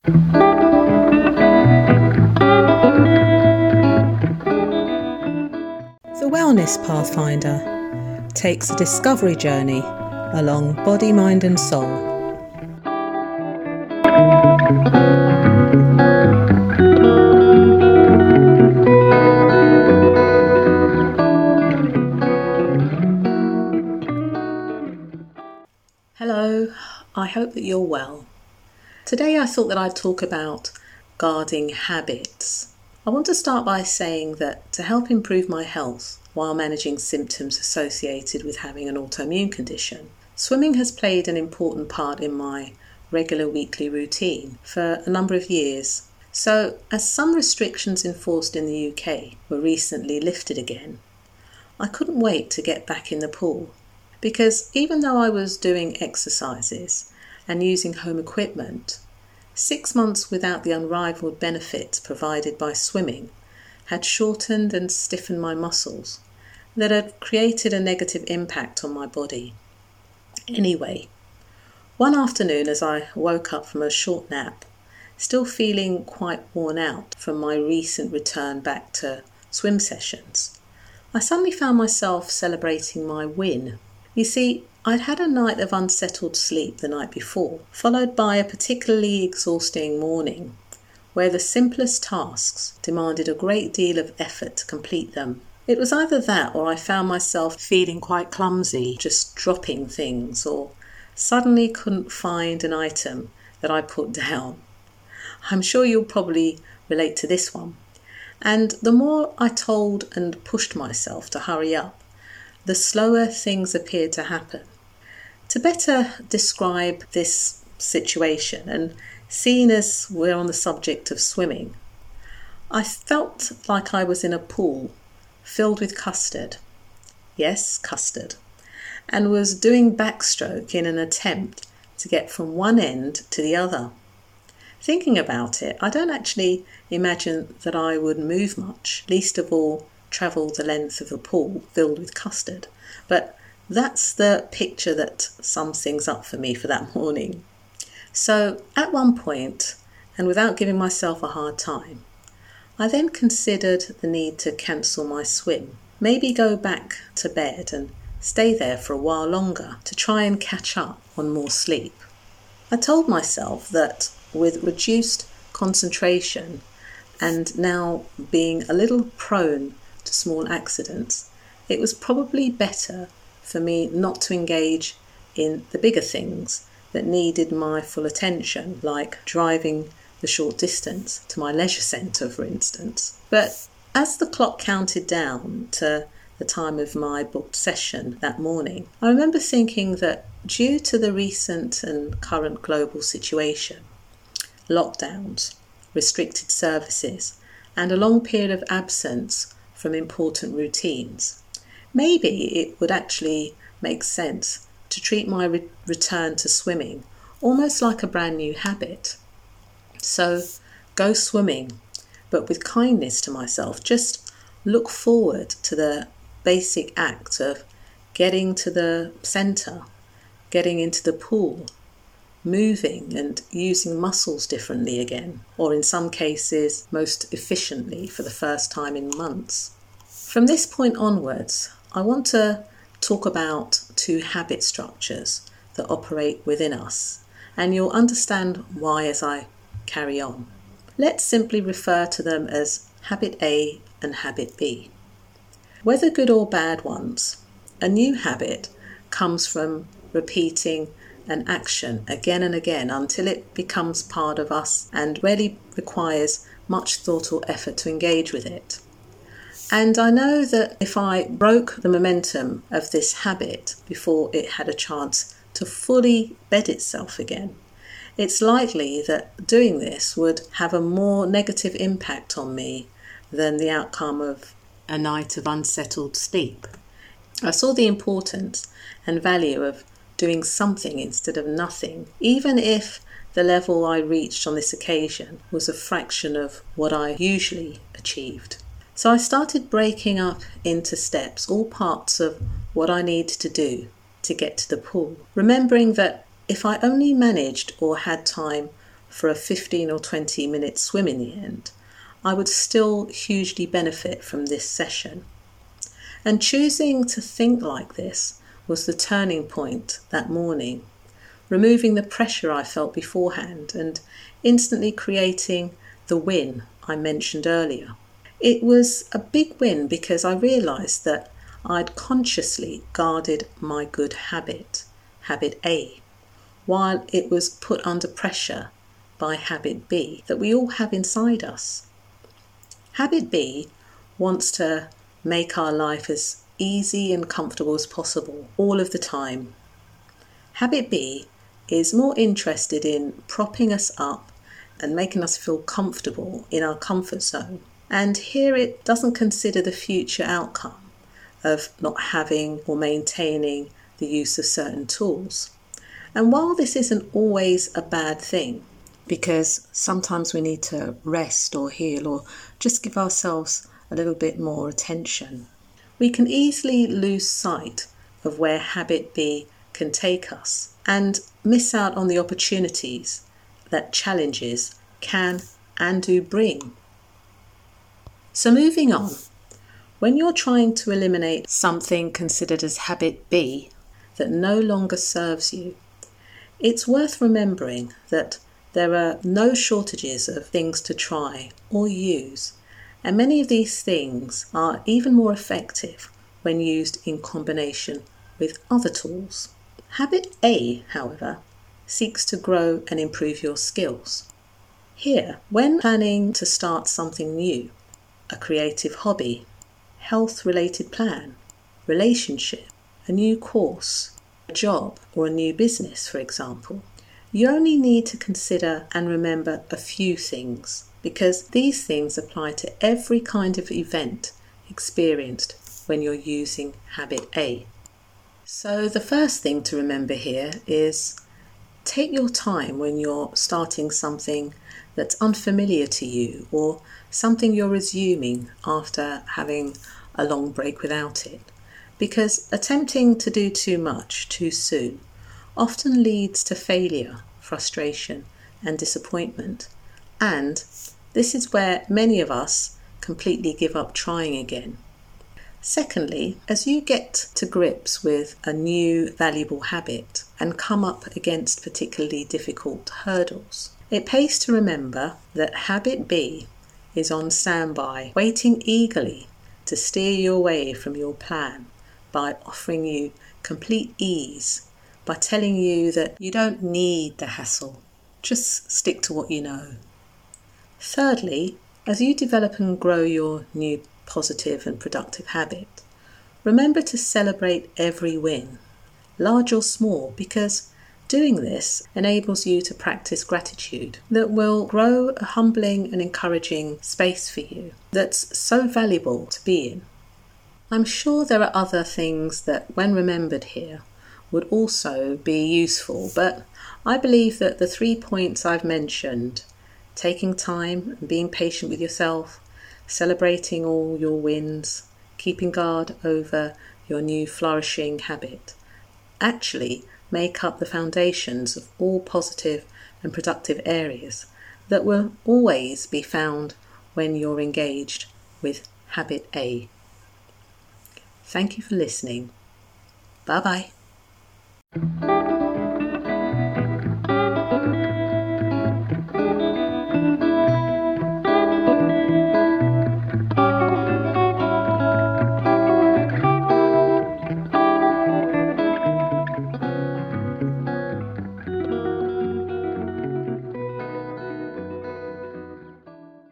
The Wellness Pathfinder takes a discovery journey along body, mind and soul. Hello, I hope that you're well. Today I thought that I'd talk about guarding habits. I want to start by saying that to help improve my health while managing symptoms associated with having an autoimmune condition, swimming has played an important part in my regular weekly routine for a number of years. So, as some restrictions enforced in the UK were recently lifted again, I couldn't wait to get back in the pool. Because even though I was doing exercises and using home equipment, 6 months without the unrivaled benefits provided by swimming had shortened and stiffened my muscles that had created a negative impact on my body. Anyway, one afternoon as I woke up from a short nap, still feeling quite worn out from my recent return back to swim sessions, I suddenly found myself celebrating my win. You see, I'd had a night of unsettled sleep the night before, followed by a particularly exhausting morning, where the simplest tasks demanded a great deal of effort to complete them. It was either that or I found myself feeling quite clumsy, just dropping things, or suddenly couldn't find an item that I put down. I'm sure you'll probably relate to this one. And the more I told and pushed myself to hurry up, the slower things appeared to happen. To better describe this situation, and seeing as we're on the subject of swimming, I felt like I was in a pool filled with custard. Yes, custard. And was doing backstroke in an attempt to get from one end to the other. Thinking about it, I don't actually imagine that I would move much, least of all travel the length of a pool filled with custard. But that's the picture that sums things up for me for that morning. So at one point, and without giving myself a hard time, I then considered the need to cancel my swim, maybe go back to bed and stay there for a while longer to try and catch up on more sleep. I told myself that with reduced concentration and now being a little prone to small accidents, it was probably better for me not to engage in the bigger things that needed my full attention, like driving the short distance to my leisure centre, for instance. But as the clock counted down to the time of my booked session that morning, I remember thinking that due to the recent and current global situation, lockdowns, restricted services, and a long period of absence from important routines, maybe it would actually make sense to treat my return to swimming almost like a brand new habit. So go swimming, but with kindness to myself. Just look forward to the basic act of getting to the centre, getting into the pool, moving and using muscles differently again, or in some cases most efficiently for the first time in months. From this point onwards, I want to talk about two habit structures that operate within us, and you'll understand why as I carry on. Let's simply refer to them as habit A and habit B. Whether good or bad ones, a new habit comes from repeating an action again and again until it becomes part of us and rarely requires much thought or effort to engage with it. And I know that if I broke the momentum of this habit before it had a chance to fully bed itself again, it's likely that doing this would have a more negative impact on me than the outcome of a night of unsettled sleep. I saw the importance and value of doing something instead of nothing, even if the level I reached on this occasion was a fraction of what I usually achieved. So I started breaking up into steps, all parts of what I needed to do to get to the pool, remembering that if I only managed or had time for a 15 or 20-minute swim in the end, I would still hugely benefit from this session. And choosing to think like this was the turning point that morning, removing the pressure I felt beforehand and instantly creating the win I mentioned earlier. It was a big win because I realised that I'd consciously guarded my good habit, habit A, while it was put under pressure by habit B that we all have inside us. Habit B wants to make our life as easy and comfortable as possible all of the time. Habit B is more interested in propping us up and making us feel comfortable in our comfort zone. And here it doesn't consider the future outcome of not having or maintaining the use of certain tools. And while this isn't always a bad thing, because sometimes we need to rest or heal or just give ourselves a little bit more attention, we can easily lose sight of where habit B can take us and miss out on the opportunities that challenges can and do bring. So moving on, when you're trying to eliminate something considered as habit B that no longer serves you, it's worth remembering that there are no shortages of things to try or use, and many of these things are even more effective when used in combination with other tools. Habit A, however, seeks to grow and improve your skills. Here, when planning to start something new, a creative hobby, health-related plan, relationship, a new course, a job, or a new business, for example, you only need to consider and remember a few things, because these things apply to every kind of event experienced when you're using habit A. So the first thing to remember here is take your time when you're starting something that's unfamiliar to you or something you're resuming after having a long break without it, because attempting to do too much too soon often leads to failure, frustration and disappointment, and this is where many of us completely give up trying again. Secondly, as you get to grips with a new valuable habit and come up against particularly difficult hurdles, it pays to remember that habit B is on standby, waiting eagerly to steer you away from your plan by offering you complete ease, by telling you that you don't need the hassle, just stick to what you know. Thirdly, as you develop and grow your new positive and productive habit, remember to celebrate every win, large or small, because doing this enables you to practice gratitude that will grow a humbling and encouraging space for you that's so valuable to be in. I'm sure there are other things that, when remembered here, would also be useful, but I believe that the 3 points I've mentioned, taking time and being patient with yourself, celebrating all your wins, keeping guard over your new flourishing habit, actually make up the foundations of all positive and productive areas that will always be found when you're engaged with habit A. Thank you for listening. Bye-bye.